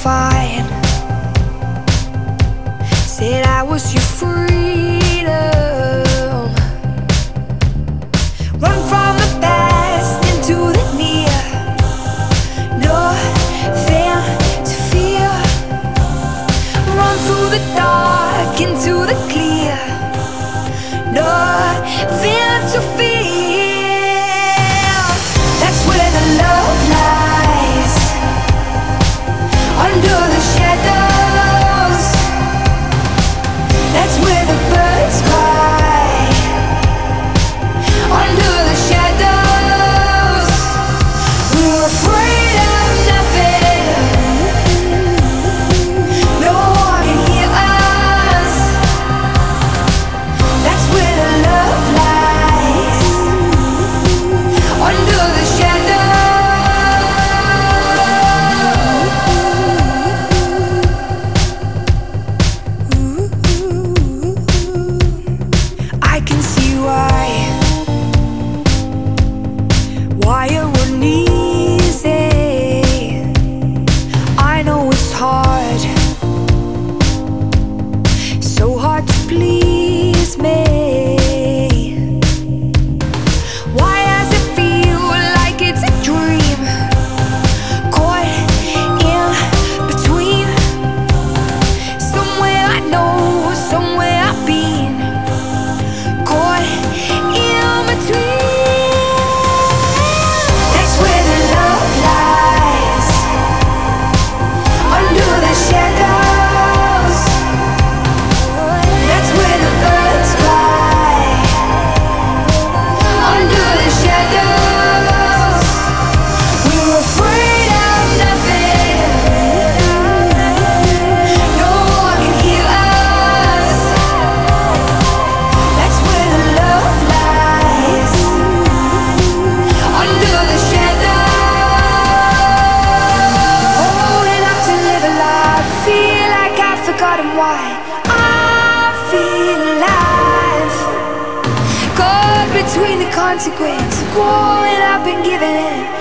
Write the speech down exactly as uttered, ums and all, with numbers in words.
fight. Said I was your freedom. Run from the past into the near. Nothing to fear. Run through the dark into the clear. Nothing to fear. That's where the love lies. Under the shadows. That's where the birds cry. Under the shadows. We're afraid of nothing. No one can hear us. That's where the love lies. Under the shadows. I can see why. Why it wouldn't easy. I know it's hard. So hard to please me. Why does it feel like it's a dream? Caught in between. Somewhere I know, somewhere I've been. Caught in between. That's where the love lies. Under the shadows. That's where the birds fly. Under the shadows. We're afraid of nothing. No one can hear us. That's where the love lies. Under the shadows. Old enough to live a life. Feel like I've forgotten why I feel alive. Caught between the consequence of growing up and giving in.